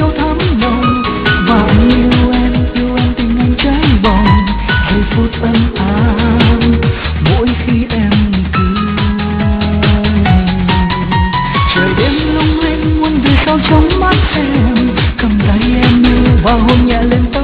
yêu thắm nồng, và anh yêu em tình anh cháy bỏng, giây phút ấm áp mỗi khi em cười. Trời đêm lung linh muôn vì sao trong mắt em, cầm tay em yêu và hôn nhẹ lên tóc